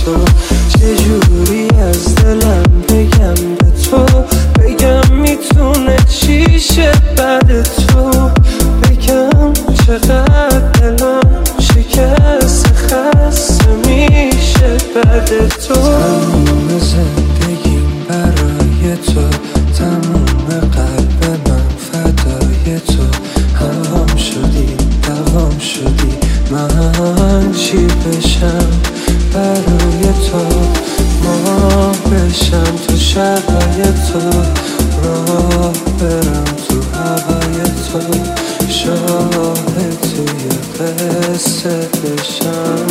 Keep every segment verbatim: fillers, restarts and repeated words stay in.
تو، چجوری از دلم بگم به تو، بگم میتونه چی شه بعد تو، بگم چقدر دلم شکست خسته میشه بعد تو. تموم زندگیم برای تو، تموم قلب من فدای تو، هوام شدی دوام شدی، من چی بشم برای تو، ما بشم تو شبای تو، راه برم تو هوای تو، شاهد توی قصه بشم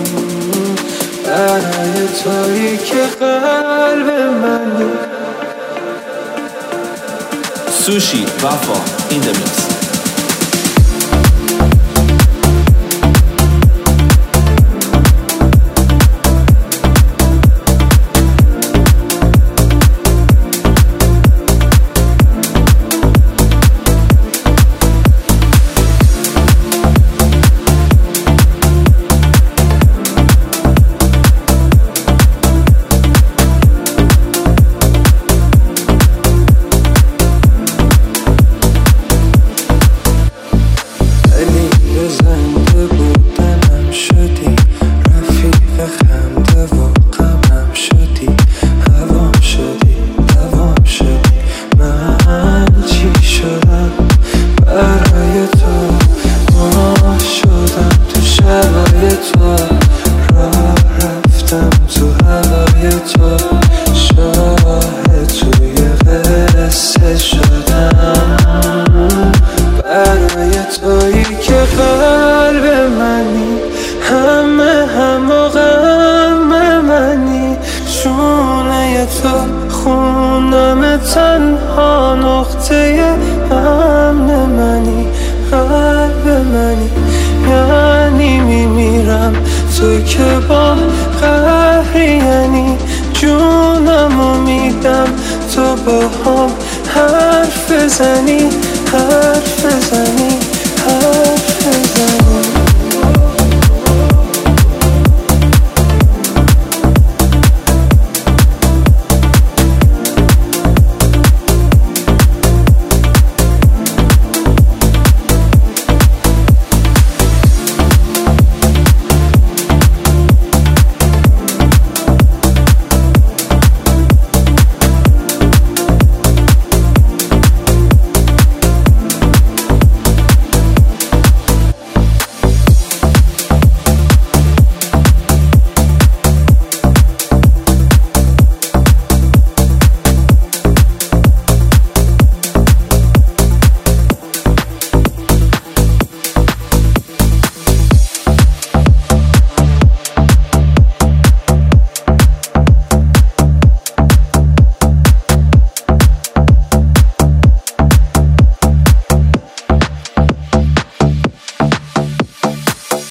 برای تویی که قلب منی. سوشی وفا این دمیکس. زنده بودنم شدی، رفیق خنده و غمم شدی، هوام شدی دوام شدی، من چی شدم برای تو، ما شدم تو شبای تو، راه رفتم تو هوای تو، شاهد توی قصه شدم برای تویی که قلب منی، همه هم و غم منی، شونه تو خونم تنها نقطه امن منی، قلب منی، یعنی میمیرم تو که با قهری، یعنی جونمو میدم تو با هم حرف زنی حرف زنی.